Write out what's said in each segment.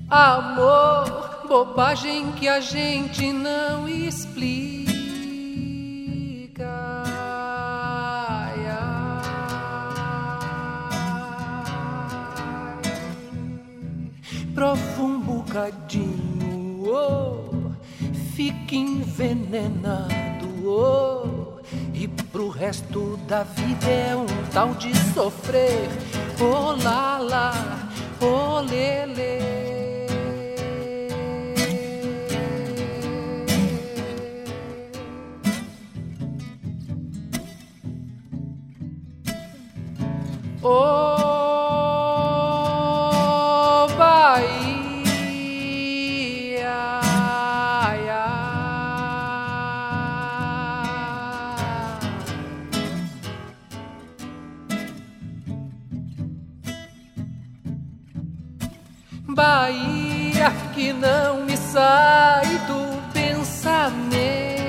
Amor, bobagem que a gente não explica. Ai, ai. Prova um bocadinho, oh, fica envenenado, oh, e pro resto da vida é um tal de sofrer. Oh, lá, lá, oh, lelê. Oh, Bahia, ai, ai. Bahia que não me sai do pensamento.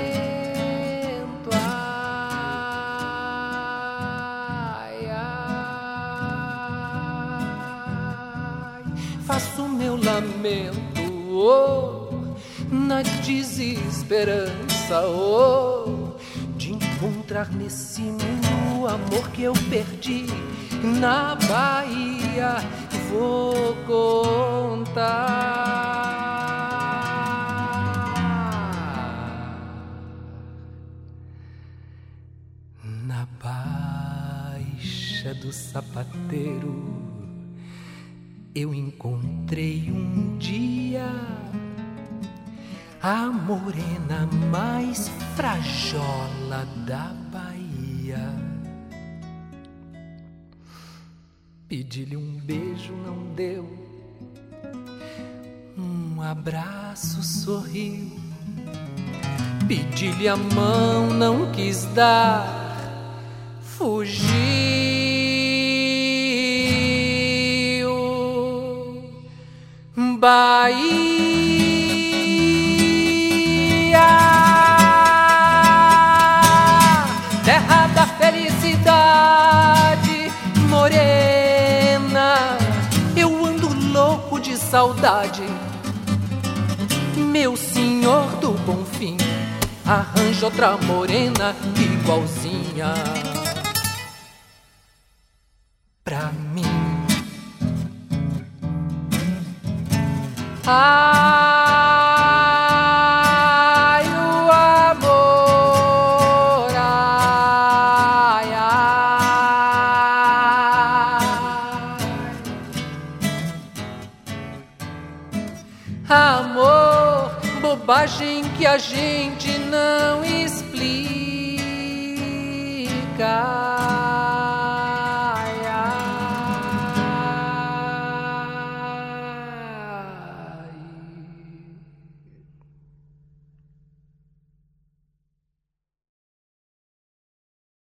Faço meu lamento, oh, na desesperança, oh, de encontrar nesse mundo o amor que eu perdi. Na Bahia vou contar. Na Baixa do Sapateiro eu encontrei um dia a morena mais frajola da Bahia. Pedi-lhe um beijo, não deu. Um abraço, sorriu. Pedi-lhe a mão, não quis dar. Fugiu. Bahia, terra da felicidade, morena, eu ando louco de saudade. Meu senhor do bom fim, arranja outra morena igualzinha pra mim. Ai, o amor, ai, ai. Amor, bobagem que a gente não explica.